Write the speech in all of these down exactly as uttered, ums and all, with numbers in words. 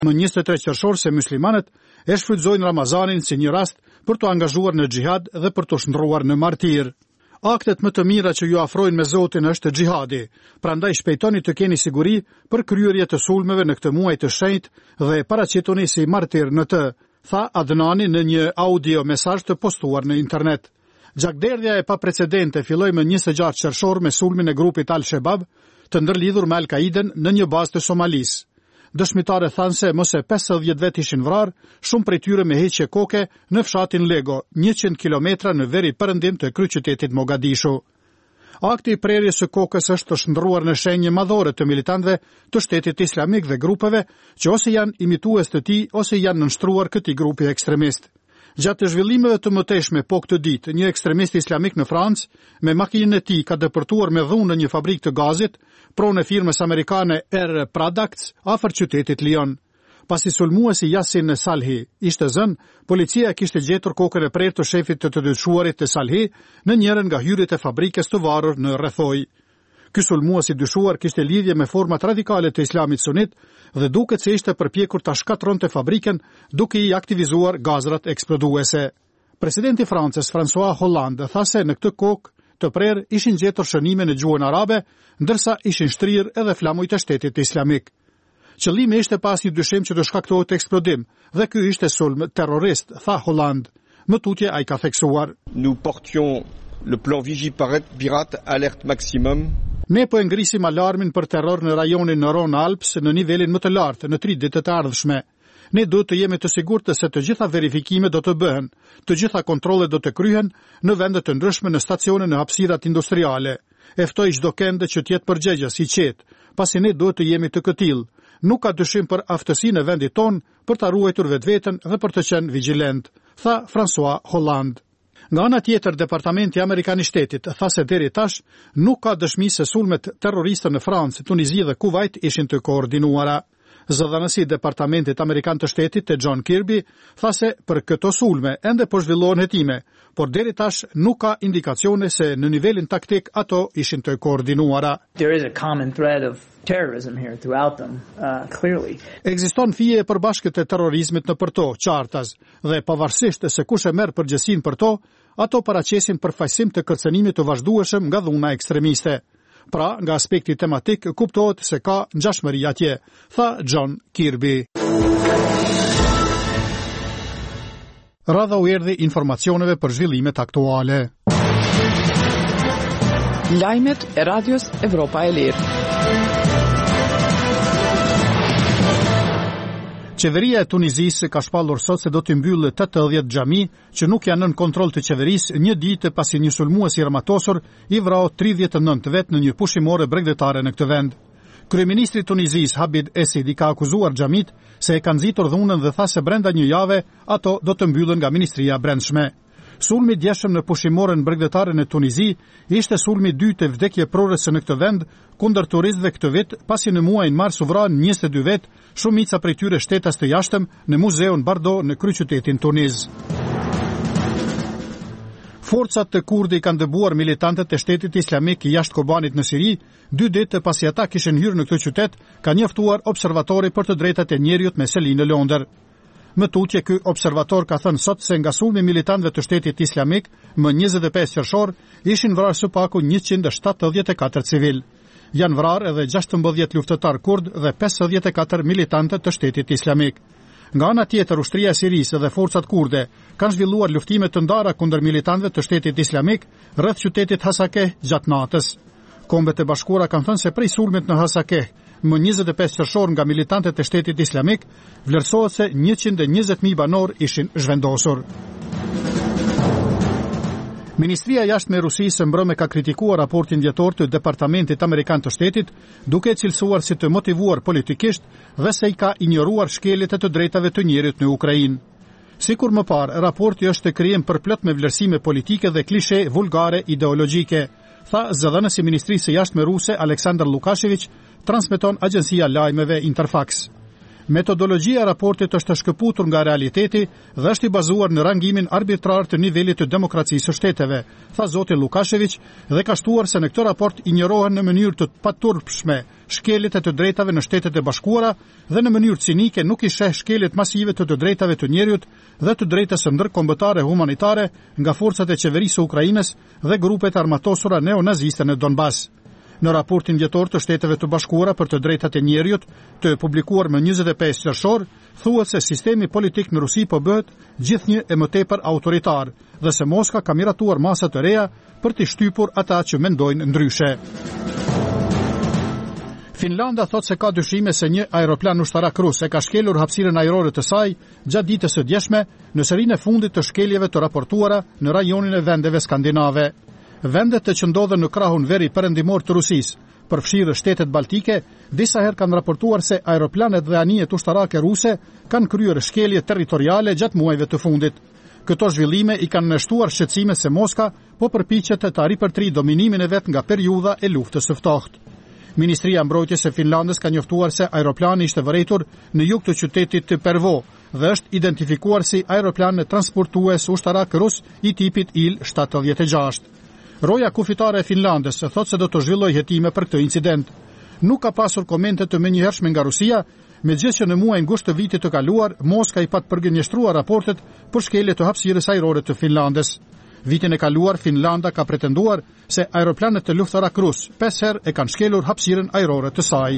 Më njëzet e tre qershor se muslimanët e shfrytëzojnë Ramazanin si një rast për të angazhuar në xhihad dhe për të shndërruar në martir. Aktet më të mira që ju afrojnë me Zotin është xhihadi, prandaj shpejtoni të keni siguri për kryerje të sulmeve në këtë muaj të shenjtë dhe paraqitoni si martir në të, tha Adnani në një audio mesazh të postuar në internet. Gjakderdhja e paprecedente filloi më njëzet e gjashtë qershor me sulmin e grupit Al-Shabaab të ndërlidhur me Al-Qaiden në një bazë të Somalisë. Dëshmitare thanë se mos e pesëdhjetë vet ishin vrarë, shumë prej tyre me heqje koke në fshatin Lego, njëqind kilometra në veri perëndim të kryeqytetit Mogadishu. Akti i prerjes së kokës është të shndërruar në shenjë madhore të militantëve të Shtetit Islamik dhe grupeve që ose janë imitues të tij ose janë nënshtruar këtij grupi ekstremist. Gjatë zhvillimeve të mëtejshme po këtë ditë, një ekstremist islamik në Francë me makinën e tij ka depërtuar me dhunë në një fabrikë të gazit, pronë e firmës amerikane Air Products afër qytetit Lyon. Pasi sulmuesi Yasin Salhi ishte zënë, policia kishte gjetur kokën e prerë të shefit të të dyshuarit të Salhi në njërin nga hyrjet e fabrikës të varur në rrethoj. Ky sulmues i dyshuar kishte lidhje me format radikale të Islamit Sunit dhe duket se ishte përpjekur ta shkatronte fabrikën duke i aktivizuar gazrat eksploduese. Presidenti i Francës François Hollande tha se në këtë kokë të prerë ishin gjetur shënime në gjuhën arabe, ndërsa ishin shtrirë edhe flamujt e Shtetit Islamik. Qëllimi ishte pas një dyshim që të shkaktohet eksplodim dhe ky ishte sulm terrorist, tha Hollande. Më tutje ai ka theksuar. Nous portions le plan Vigipirate alerte maximum. Ne po e ngrisim alarmin për terror në rajonin në Rhône-Alpes në nivelin më të lartë në tri ditët e ardhshme. Ne duhet të jemi të sigurtë se të gjitha verifikime do të bëhen, të gjitha kontrollet do të kryhen në vende të ndryshme në stacione në hapësirat industriale. E ftoj çdo kënd që të jetë përgjegjës i qetë, pasi ne duhet të jemi të këtill. Nuk ka dyshim për aftësinë e vendit ton për ta ruajtur vetveten dhe për të qenë vigjilent, tha François Hollande. Nga ana tjetër, Departamenti Amerikan i Shtetit tha se deri tash nuk ka dëshmi se sulmet terroriste në Francë, Tunizi dhe Kuvajt ishin të koordinuara. Zëdhënësi i Departamentit Amerikan të Shtetit te John Kirby tha se për këto sulme ende po zhvillohen hetime, por deri tash nuk ka indikacione se në nivelin taktik ato ishin të koordinuara. There is a common thread of terrorism here throughout them, uh, clearly. Ekziston fije e përbashkët e terrorizmit në përto, qartas, dhe pavarësisht se kush e merr përgjegjësinë për to, ato paraqesin përfaqësim të kërcënimit të vazhdueshëm nga dhuna ekstremiste. Pra, nga aspekti tematik, kuptohet se ka ngjashmëri atje, tha John Kirby. Radha u erdhi informacioneve për zhvillimet aktuale. Lajmet e Radios Evropa e Lirë. Qeveria e Tunizisë ka shpallur sot se do të mbyllë tetëdhjetë xhami që nuk janë nën kontroll të qeverisë një ditë pasi një sulmues i armatosur i vrau tridhjetë e nëntë vet në një pushimore bregdetare në këtë vend. Kryeministri i Tunizisë Habib Essedi ka akuzuar xhamit se e kanë nxitur dhunën dhe tha se brenda një jave ato do të mbyllen nga Ministria e Brendshme. Sulmi djeshëm në pushimoren bregdetare në Tunizi ishte sulmi i dytë e vdekjeprorës në këtë vend kundër turistëve këtë vit, pasi në muajin mars u vranë njëzet e dy vet, shumica prej tyre shtetas të jashtëm në muzeun Bardo në kryeqytetin Tuniz. Forcat të Kurdi kanë dëbuar militantët e Shtetit Islamik jashtë Kobanit në Siri, dy ditë pasi ata kishin hyrë në këtë qytet, ka njoftuar observatori për të drejtat e njerëzit me seli në Londër. Më tutje, ky observator ka thënë sot se nga sulmi militantëve të Shtetit Islamik më njëzet e pesë qershor ishin vrarë së paku njëqind e shtatëdhjetë e katër civil. Janë vrarë edhe gjashtëmbëdhjetë luftëtar kurd dhe pesëdhjetë e katër militantë të Shtetit Islamik. Nga ana tjetër, ushtria e Sirisë dhe forcat kurde kanë zhvilluar luftime të ndara kundër militantëve të Shtetit Islamik rreth qytetit Hasakeh gjatë natës. Kombet e Bashkuara kanë thënë se prej sulmit në Hasakeh më njëzet e pesë qershor nga militantët e Shtetit Islamik, vlerësohet se njëqind e njëzet mijë banor ishin zhvendosur. Ministria e Jashtme e Rusisë mbrëmë ka kritikuar raportin vjetor të Departamentit Amerikan të Shtetit, duke cilësuar si të motivuar politikisht dhe se i ka injoruar shkeljet e të drejtave të njerit në Ukrainë. Sikur më parë, raporti është krijim përplot me vlerësime politike dhe klishe vulgare ideologjike, tha zëdhënësi i Ministrisë së Jashtme ruse Aleksandr Lukashevich, transmeton agjencia lajmeve Interfax. Metodologjia e raportit është shkëputur nga realiteti dhe është i bazuar në rangimin arbitrar të nivelit të demokracisë së shteteve, tha zoti Lukashevich, dhe ka shtuar se në këtë raport injorohen në mënyrë të paturpshme shkeljet e të drejtave në Shtetet e Bashkuara dhe në mënyrë cinike nuk i sheh shkeljet masive të të drejtave të njerëzit dhe të drejtës së ndërkombëtare humanitare nga forcat e qeverisë së Ukrainës dhe grupet armatosura neonaziste në Donbas. Në raportin vjetor të Shteteve të Bashkuara për të drejtat e njerëzit, të publikuar më njëzet e pesë qershor, thuhet se sistemi politik në Rusi po bëhet gjithnjë e më tepër autoritar dhe se Moska ka miratuar masa të reja për të shtypur ata që mendojnë ndryshe. Finlanda thot se ka dyshime se një aeroplan ushtarak rus e ka shkelur hapësirën ajrore të saj gjatë ditës së djeshme në serinë e fundit të shkeljeve të raportuara në rajonin e vendeve skandinave. Vendet që ndodhen në krahun veri perëndimor të Rusisë, përfshirë shtetet baltike, disa herë kanë raportuar se aeroplanet dhe anijet ushtarake ruse kanë kryer shkelje territoriale gjatë muajve të fundit. Këto zhvillime i kanë nështuar shqetësime se Moska po përpiqet të ripërtri dominimin e vet nga periudha e luftës së ftohtë. Ministria e Mbrojtjes së Finlandës ka njoftuar se aeroplani ishte vërejtur në jug të qytetit të Pervo dhe është identifikuar si aeroplan transportues ushtarak rus i tipit Il shtatëdhjetë e gjashtë. Roja kufitare e Finlandës thot se do të zhvilloj hetime për këtë incident. Nuk ka pasur komente të menjëhershme nga Rusia, megjithëse që në muajin gusht të vitit të kaluar Moska i pat përgënjeshtruar raportet për shkelje të hapësirës ajrore të Finlandës. Vitin e kaluar Finlanda ka pretenduar se aeroplanet të luftarak rus pesë herë e kanë shkelur hapësirën ajrore të saj.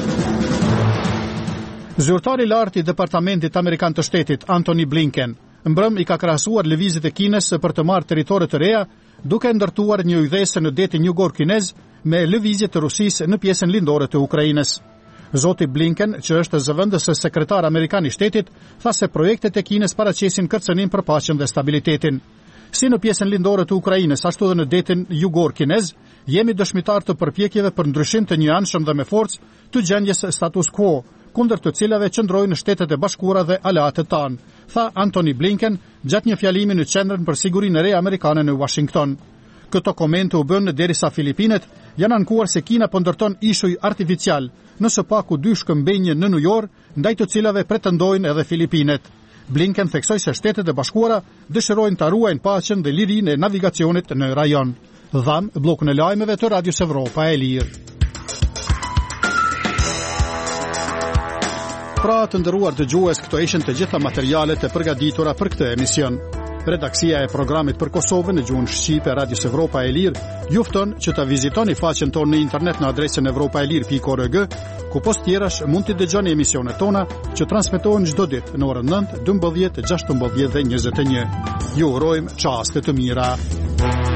Zyrtari i lartë i Departamentit Amerikan të Shtetit Antony Blinken mbrëm i ka krahasuar lëvizjet e Kinës për të marrë territore të reja, duke ndërtuar një ydhese në detin jugor kinez me lëvizje të Rusisë në pjesën lindore të Ukrainës. Zoti Blinken, që është zëvendës sekretar amerikan i shtetit, tha se projektet e Kinës paraqesin kërcënim për paqen dhe stabilitetin. Si në pjesën lindore të Ukrainës, ashtu dhe në detin jugor kinez, jemi dëshmitar të përpjekjeve për ndryshim të njëanshëm dhe me forcë të gjendjes status quo, kundër të cilave qëndrojnë Shtetet e Bashkuara dhe aleatët tanë, tha Antony Blinken gjatë një fjalimi në Qendrën për Sigurinë e Re amerikane në Washington. Këto komente u bën derisa Filipinet janë ankuar se Kina po ndërton ishuj artificial në së paku dy shkëmbënje në New York, ndaj të cilave pretendojnë edhe Filipinet. Blinken theksoi se Shtetet e Bashkuara dëshirojnë ta ruajnë paqen dhe lirinë e navigacionit në rajon. Dham bllokun e lajmeve të Radios Evropa e Lirë. Pra të ndëruar dëgjues, këto ishin të gjitha materialet e përgatitura për këtë emision. Redaksia e programit për Kosovën në gjuhën shqipe Radios Evropa e Lirë ju fton që ta vizitoni faqen tonë në internet në adresën evropaelir pikë org, ku post tjerash mund të dëgjoni emisionet tona që transmetohen çdo ditë në orën nëntë, dymbëdhjetë, gjashtëmbëdhjetë dhe njëzet e një. Ju urojmë çaste të mira.